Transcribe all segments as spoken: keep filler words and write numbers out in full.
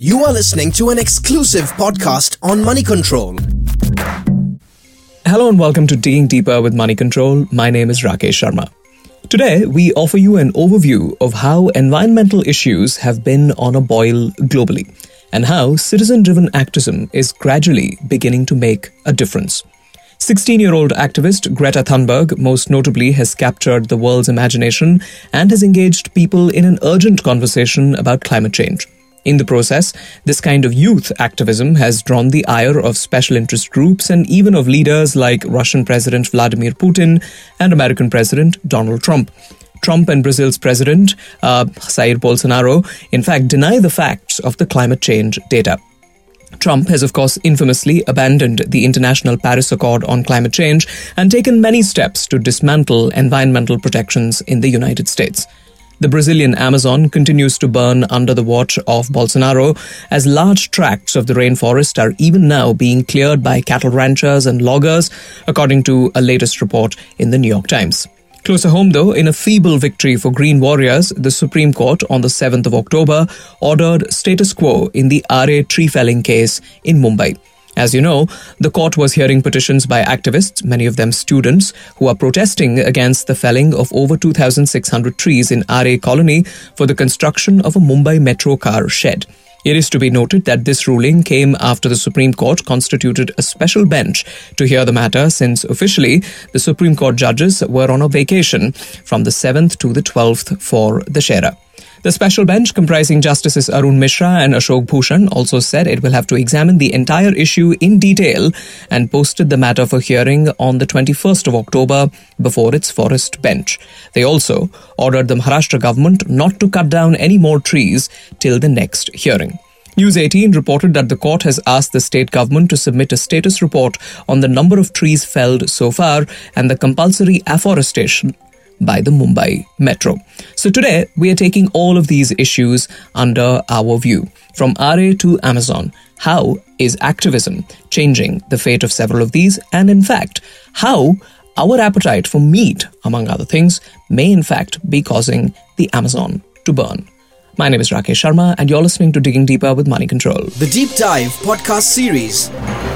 You are listening to an exclusive podcast on Money Control. Hello and welcome to Digging Deeper with Money Control. My name is Rakesh Sharma. Today, we offer you an overview of how environmental issues have been on a boil globally and how citizen-driven activism is gradually beginning to make a difference. sixteen-year-old activist Greta Thunberg, most notably, has captured the world's imagination and has engaged people in an urgent conversation about climate change. In the process, this kind of youth activism has drawn the ire of special interest groups and even of leaders like Russian President Vladimir Putin and American President Donald Trump. Trump and Brazil's President uh, Jair Bolsonaro, in fact, deny the facts of the climate change data. Trump has, of course, infamously abandoned the International Paris Accord on climate change and taken many steps to dismantle environmental protections in the United States. The Brazilian Amazon continues to burn under the watch of Bolsonaro, as large tracts of the rainforest are even now being cleared by cattle ranchers and loggers, according to a latest report in the New York Times. Closer home, though, in a feeble victory for Green Warriors, the Supreme Court on the seventh of October ordered status quo in the R A tree felling case in Mumbai. As you know, the court was hearing petitions by activists, many of them students, who are protesting against the felling of over two thousand six hundred trees in R A colony for the construction of a Mumbai metro car shed. It is to be noted that this ruling came after the Supreme Court constituted a special bench to hear the matter, since officially the Supreme Court judges were on a vacation from the seventh to the twelfth for Dussehra. The special bench, comprising Justices Arun Mishra and Ashok Bhushan, also said it will have to examine the entire issue in detail and posted the matter for hearing on the twenty-first of October before its forest bench. They also ordered the Maharashtra government not to cut down any more trees till the next hearing. News eighteen reported that the court has asked the state government to submit a status report on the number of trees felled so far and the compulsory afforestation by the Mumbai Metro. So today, we are taking all of these issues under our view. From R A to Amazon, how is activism changing the fate of several of these? And in fact, how our appetite for meat, among other things, may in fact be causing the Amazon to burn. My name is Rakesh Sharma, and you're listening to Digging Deeper with Money Control. The Deep Dive podcast series.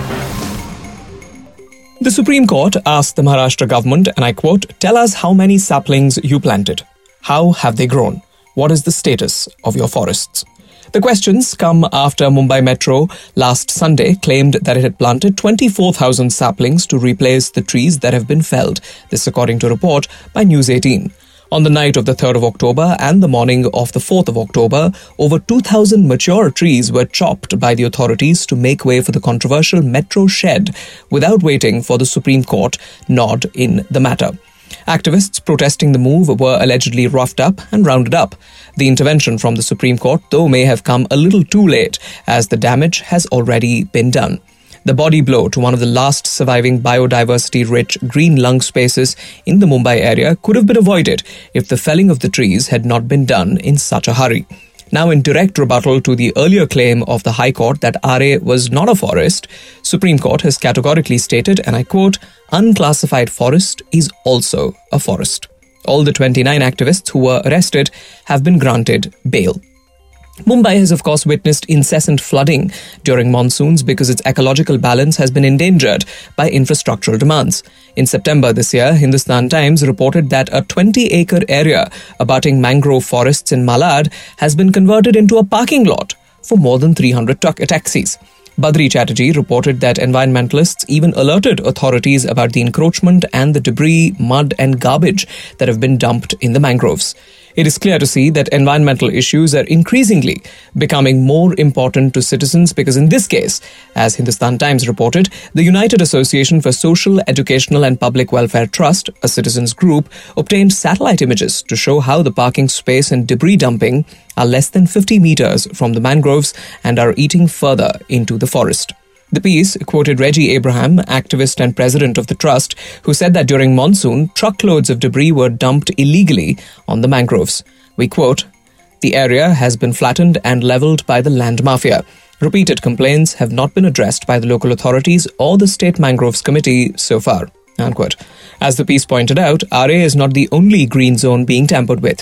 The Supreme Court asked the Maharashtra government, and I quote, "Tell us how many saplings you planted. How have they grown? What is the status of your forests?" The questions come after Mumbai Metro last Sunday claimed that it had planted twenty-four thousand saplings to replace the trees that have been felled. This according to a report by News eighteen. On the night of the third of October and the morning of the fourth of October, over two thousand mature trees were chopped by the authorities to make way for the controversial metro shed without waiting for the Supreme Court nod in the matter. Activists protesting the move were allegedly roughed up and rounded up. The intervention from the Supreme Court, though, may have come a little too late, as the damage has already been done. The body blow to one of the last surviving biodiversity-rich green lung spaces in the Mumbai area could have been avoided if the felling of the trees had not been done in such a hurry. Now, in direct rebuttal to the earlier claim of the High Court that R A was not a forest, Supreme Court has categorically stated, and I quote, "Unclassified forest is also a forest." All the twenty-nine activists who were arrested have been granted bail. Mumbai has, of course, witnessed incessant flooding during monsoons because its ecological balance has been endangered by infrastructural demands. In September this year, Hindustan Times reported that a twenty-acre area abutting mangrove forests in Malad has been converted into a parking lot for more than three hundred ta- taxis. Badri Chatterjee reported that environmentalists even alerted authorities about the encroachment and the debris, mud and garbage that have been dumped in the mangroves. It is clear to see that environmental issues are increasingly becoming more important to citizens because in this case, as Hindustan Times reported, the United Association for Social, Educational and Public Welfare Trust, a citizens group, obtained satellite images to show how the parking space and debris dumping are less than fifty meters from the mangroves and are eating further into the forest. The piece quoted Reggie Abraham, activist and president of the trust, who said that during monsoon, truckloads of debris were dumped illegally on the mangroves. We quote, "The area has been flattened and leveled by the land mafia. Repeated complaints have not been addressed by the local authorities or the State Mangroves Committee so far." Unquote. As the piece pointed out, R A is not the only green zone being tampered with.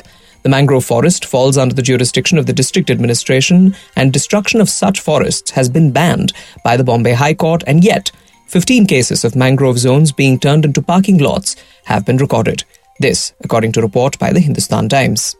The mangrove forest falls under the jurisdiction of the district administration, and destruction of such forests has been banned by the Bombay High Court, and yet fifteen cases of mangrove zones being turned into parking lots have been recorded. This, according to a report by the Hindustan Times.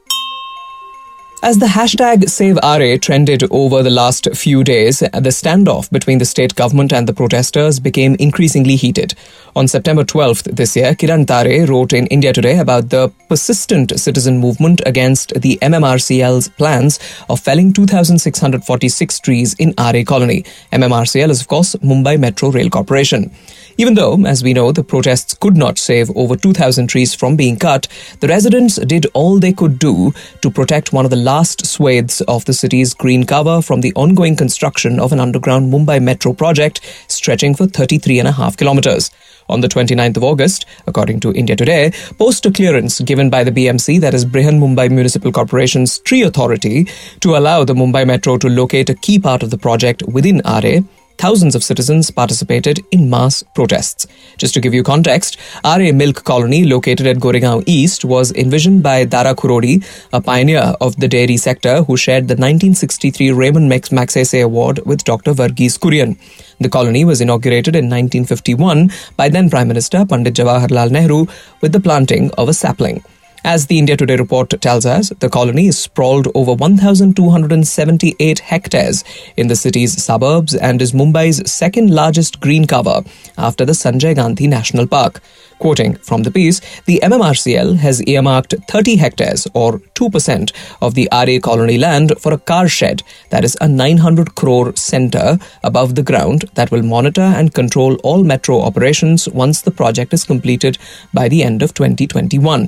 As the hashtag SaveRA trended over the last few days, the standoff between the state government and the protesters became increasingly heated. On September twelfth this year, Kiran Tare wrote in India Today about the persistent citizen movement against the M M R C L's plans of felling two thousand six hundred forty-six trees in R A colony. M M R C L is, of course, Mumbai Metro Rail Corporation. Even though, as we know, the protests could not save over two thousand trees from being cut, the residents did all they could do to protect one of the last swathes of the city's green cover from the ongoing construction of an underground Mumbai Metro project stretching for thirty-three and a half kilometers. On the twenty-ninth of August, according to India Today, post a clearance given by the B M C, that is Brihan Mumbai Municipal Corporation's tree authority, to allow the Mumbai Metro to locate a key part of the project within R A, thousands of citizens participated in mass protests. Just to give you context, R A Milk Colony, located at Goregaon East, was envisioned by Dara Khurodi, a pioneer of the dairy sector who shared the nineteen sixty-three Raymond Magsaysay Award with Doctor Verghese Kurian. The colony was inaugurated in nineteen fifty-one by then Prime Minister Pandit Jawaharlal Nehru with the planting of a sapling. As the India Today report tells us, the colony is sprawled over one thousand two hundred seventy-eight hectares in the city's suburbs and is Mumbai's second largest green cover after the Sanjay Gandhi National Park. Quoting from the piece, the M M R C L has earmarked thirty hectares or two percent of the R A colony land for a car shed, that is a nine hundred crore centre above the ground that will monitor and control all metro operations once the project is completed by the end of twenty twenty-one.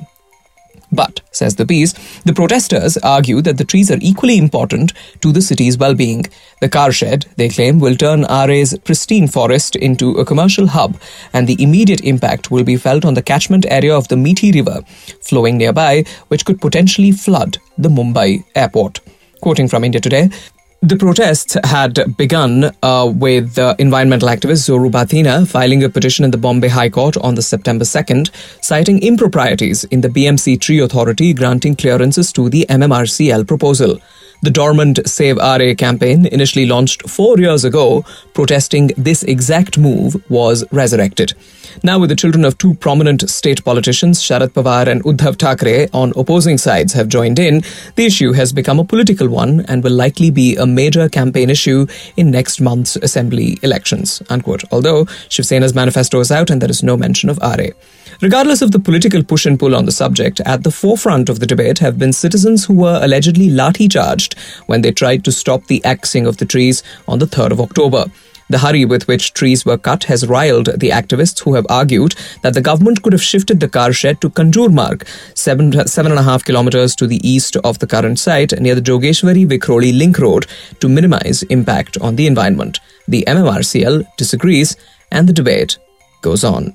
But, says the piece, the protesters argue that the trees are equally important to the city's well-being. The car shed, they claim, will turn R A's pristine forest into a commercial hub, and the immediate impact will be felt on the catchment area of the Meethi River, flowing nearby, which could potentially flood the Mumbai airport. Quoting from India Today, the protests had begun uh, with uh, environmental activist Zoru Bhatina filing a petition in the Bombay High Court on the September second, citing improprieties in the B M C Tree Authority granting clearances to the M M R C L proposal. The dormant Save R A campaign, initially launched four years ago, protesting this exact move, was resurrected. Now, with the children of two prominent state politicians, Sharad Pawar and Uddhav Thackeray, on opposing sides have joined in, the issue has become a political one and will likely be a major campaign issue in next month's assembly elections, unquote. Although Shiv Sena's manifesto is out and there is no mention of R A. Regardless of the political push and pull on the subject, at the forefront of the debate have been citizens who were allegedly lathi-charged when they tried to stop the axing of the trees on the third of October. The hurry with which trees were cut has riled the activists who have argued that the government could have shifted the car shed to Kanjur Marg, seven, seven and a half kilometers to the east of the current site near the Jogeshwari-Vikhroli link road to minimize impact on the environment. The M M R C L disagrees and the debate goes on.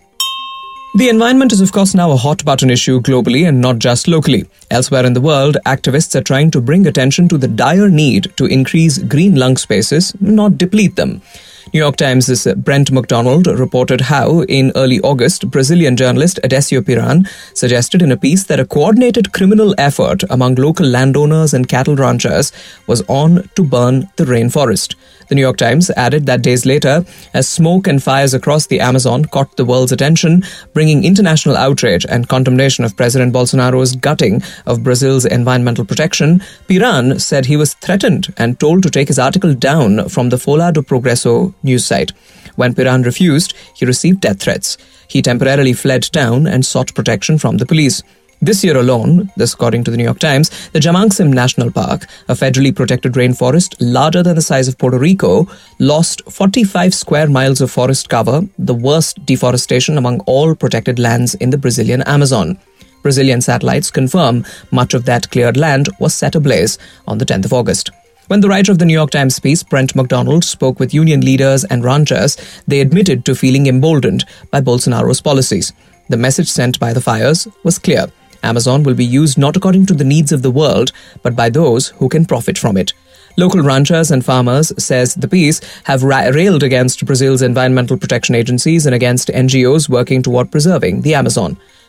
The environment is, of course, now a hot-button issue globally and not just locally. Elsewhere in the world, activists are trying to bring attention to the dire need to increase green lung spaces, not deplete them. New York Times' Brent McDonald reported how, in early August, Brazilian journalist Adesio Piran suggested in a piece that a coordinated criminal effort among local landowners and cattle ranchers was on to burn the rainforest. The New York Times added that days later, as smoke and fires across the Amazon caught the world's attention, bringing international outrage and condemnation of President Bolsonaro's gutting of Brazil's environmental protection, Piran said he was threatened and told to take his article down from the Folha do Progresso news site. When Piran refused, he received death threats. He temporarily fled town and sought protection from the police. This year alone, this according to the New York Times, the Jamangsim National Park, a federally protected rainforest larger than the size of Puerto Rico, lost forty-five square miles of forest cover, the worst deforestation among all protected lands in the Brazilian Amazon. Brazilian satellites confirm much of that cleared land was set ablaze on the tenth of August. When the writer of the New York Times piece, Brent McDonald, spoke with union leaders and ranchers, they admitted to feeling emboldened by Bolsonaro's policies. The message sent by the fires was clear. Amazon will be used not according to the needs of the world, but by those who can profit from it. Local ranchers and farmers, says the piece, have ra- railed against Brazil's environmental protection agencies and against N G Os working toward preserving the Amazon.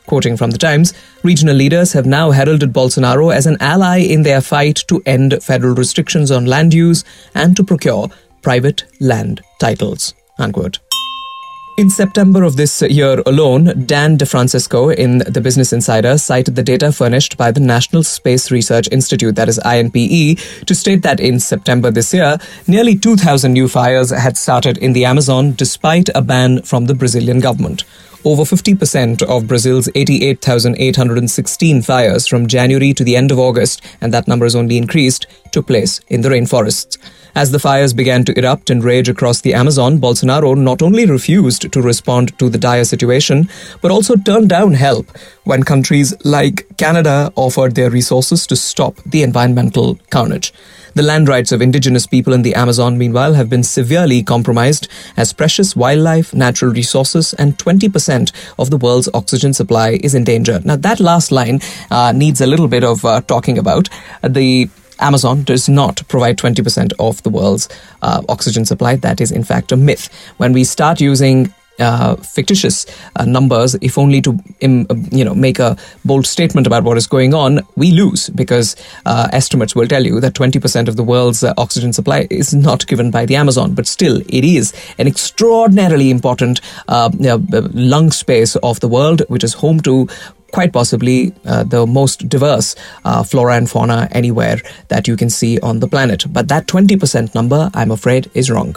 Quoting from the Times, regional leaders have now heralded Bolsonaro as an ally in their fight to end federal restrictions on land use and to procure private land titles. Unquote. In September of this year alone, Dan DeFrancisco in the Business Insider cited the data furnished by the National Space Research Institute, that is I N P E, to state that in September this year, nearly two thousand new fires had started in the Amazon despite a ban from the Brazilian government. Over fifty percent of Brazil's eighty-eight thousand eight hundred sixteen fires from January to the end of August, and that number has only increased, took place in the rainforests. As the fires began to erupt and rage across the Amazon, Bolsonaro not only refused to respond to the dire situation, but also turned down help when countries like Canada offered their resources to stop the environmental carnage. The land rights of indigenous people in the Amazon, meanwhile, have been severely compromised as precious wildlife, natural resources, and twenty percent of the world's oxygen supply is in danger. Now, that last line uh, needs a little bit of uh, talking about. The Amazon does not provide twenty percent of the world's uh, oxygen supply. That is, in fact, a myth. When we start using uh, fictitious uh, numbers, if only to um, you know make a bold statement about what is going on, we lose, because uh, estimates will tell you that twenty percent of the world's uh, oxygen supply is not given by the Amazon. But still, it is an extraordinarily important uh, uh, lung space of the world, which is home to quite possibly uh, the most diverse uh, flora and fauna anywhere that you can see on the planet. But that twenty percent number, I'm afraid, is wrong.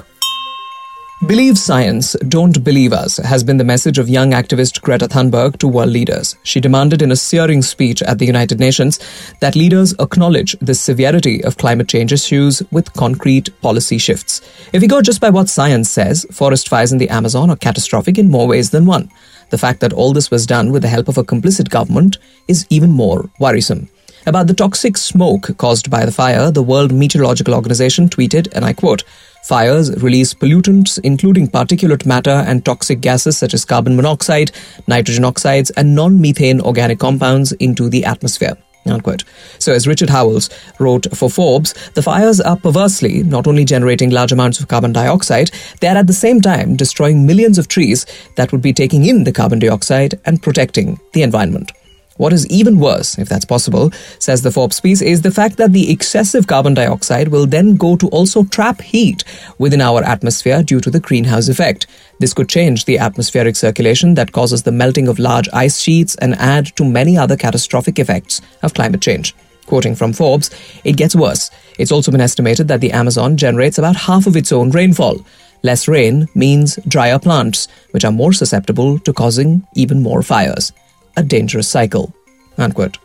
Believe science, don't believe us, has been the message of young activist Greta Thunberg to world leaders. She demanded in a searing speech at the United Nations that leaders acknowledge the severity of climate change issues with concrete policy shifts. If we go just by what science says, forest fires in the Amazon are catastrophic in more ways than one. The fact that all this was done with the help of a complicit government is even more worrisome. About the toxic smoke caused by the fire, the World Meteorological Organization tweeted, and I quote, "Fires release pollutants including particulate matter and toxic gases such as carbon monoxide, nitrogen oxides, and non-methane organic compounds into the atmosphere." Unquote. So as Richard Howells wrote for Forbes, the fires are perversely not only generating large amounts of carbon dioxide, they are at the same time destroying millions of trees that would be taking in the carbon dioxide and protecting the environment. What is even worse, if that's possible, says the Forbes piece, is the fact that the excessive carbon dioxide will then go to also trap heat within our atmosphere due to the greenhouse effect. This could change the atmospheric circulation that causes the melting of large ice sheets and add to many other catastrophic effects of climate change. Quoting from Forbes, it gets worse. It's also been estimated that the Amazon generates about half of its own rainfall. Less rain means drier plants, which are more susceptible to causing even more fires. A dangerous cycle. Unquote.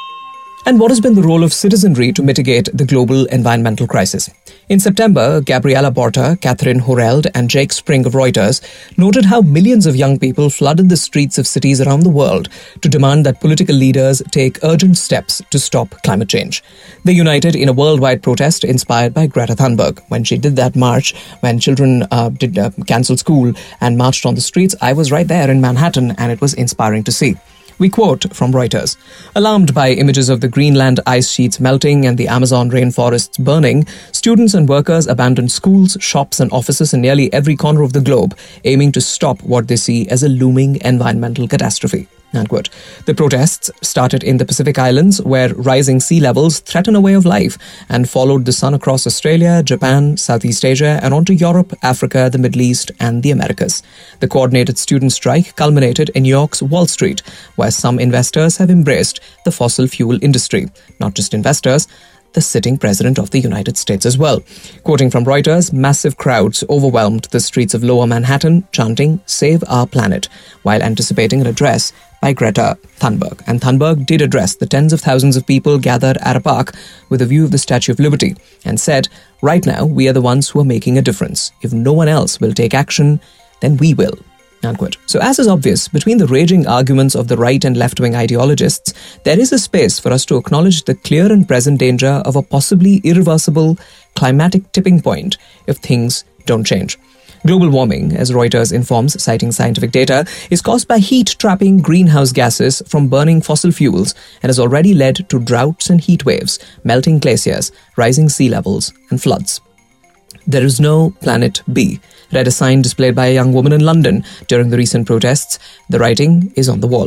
And what has been the role of citizenry to mitigate the global environmental crisis? In September, Gabriela Borta, Catherine Horeld, and Jake Spring of Reuters noted how millions of young people flooded the streets of cities around the world to demand that political leaders take urgent steps to stop climate change. They united in a worldwide protest inspired by Greta Thunberg. When she did that march, when children uh, did uh, cancel school and marched on the streets, I was right there in Manhattan, and it was inspiring to see. We quote from Reuters, "Alarmed by images of the Greenland ice sheets melting and the Amazon rainforests burning, students and workers abandoned schools, shops and offices in nearly every corner of the globe, aiming to stop what they see as a looming environmental catastrophe." Unquote. The protests started in the Pacific Islands, where rising sea levels threaten a way of life, and followed the sun across Australia, Japan, Southeast Asia, and onto Europe, Africa, the Middle East, and the Americas. The coordinated student strike culminated in New York's Wall Street, where some investors have embraced the fossil fuel industry. Not just investors, the sitting president of the United States as well. Quoting from Reuters, massive crowds overwhelmed the streets of Lower Manhattan, chanting, "Save our planet," while anticipating an address by Greta Thunberg. And Thunberg did address the tens of thousands of people gathered at a park with a view of the Statue of Liberty and said, "Right now, we are the ones who are making a difference. If no one else will take action, then we will." Unquote. So as is obvious, between the raging arguments of the right and left-wing ideologists, there is a space for us to acknowledge the clear and present danger of a possibly irreversible climatic tipping point if things don't change. Global warming, as Reuters informs, citing scientific data, is caused by heat-trapping greenhouse gases from burning fossil fuels and has already led to droughts and heat waves, melting glaciers, rising sea levels, and floods. "There is no planet B," read a sign displayed by a young woman in London during the recent protests. The writing is on the wall.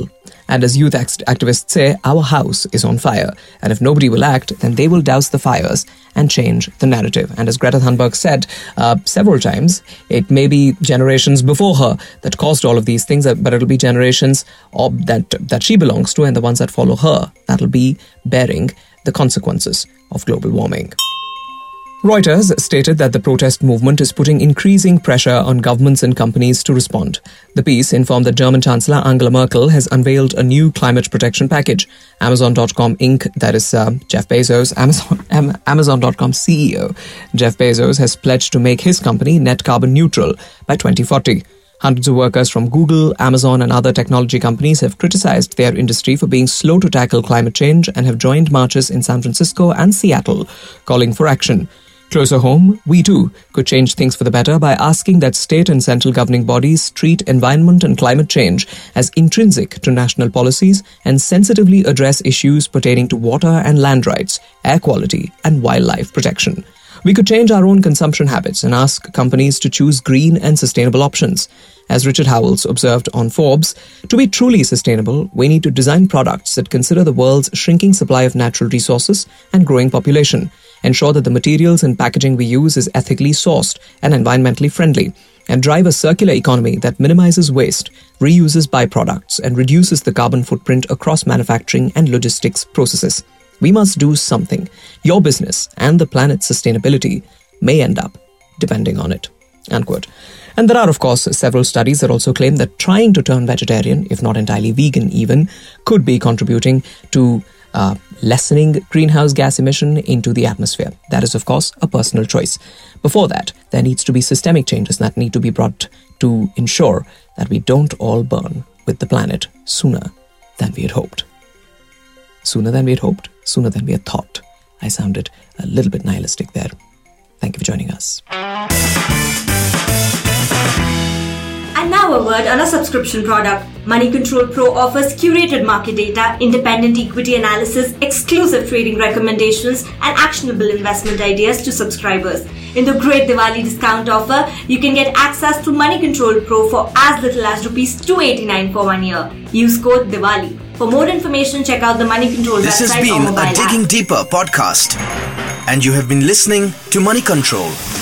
And as youth act- activists say, our house is on fire. And if nobody will act, then they will douse the fires and change the narrative. And as Greta Thunberg said uh, several times, it may be generations before her that caused all of these things, but it'll be generations of that, that she belongs to and the ones that follow her that'll be bearing the consequences of global warming. Reuters stated that the protest movement is putting increasing pressure on governments and companies to respond. The piece informed that German Chancellor Angela Merkel has unveiled a new climate protection package. Amazon dot com Incorporated, that is uh, Jeff Bezos, Amazon, Amazon dot com C E O, Jeff Bezos has pledged to make his company net carbon neutral by twenty forty. Hundreds of workers from Google, Amazon and other technology companies have criticized their industry for being slow to tackle climate change and have joined marches in San Francisco and Seattle, calling for action. Closer home, we too could change things for the better by asking that state and central governing bodies treat environment and climate change as intrinsic to national policies and sensitively address issues pertaining to water and land rights, air quality, and wildlife protection. We could change our own consumption habits and ask companies to choose green and sustainable options. As Richard Howells observed on Forbes, to be truly sustainable, we need to design products that consider the world's shrinking supply of natural resources and growing population, ensure that the materials and packaging we use is ethically sourced and environmentally friendly, and drive a circular economy that minimizes waste, reuses byproducts, and reduces the carbon footprint across manufacturing and logistics processes. We must do something. Your business and the planet's sustainability may end up depending on it. Unquote. And there are, of course, several studies that also claim that trying to turn vegetarian, if not entirely vegan even, could be contributing to uh, lessening greenhouse gas emission into the atmosphere. That is, of course, a personal choice. Before that, there needs to be systemic changes that need to be brought to ensure that we don't all burn with the planet sooner than we had hoped. Sooner than we had hoped, sooner than we had thought. I sounded a little bit nihilistic there. Thank you for joining us. And now a word on a subscription product. Money Control Pro offers curated market data, independent equity analysis, exclusive trading recommendations, and actionable investment ideas to subscribers. In the great Diwali discount offer, you can get access to Money Control Pro for as little as rupees two hundred eighty-nine for one year. Use code Diwali. For more information, check out the Money Control this website or mobile app. This has been a Digging Deeper podcast, and you have been listening to Money Control.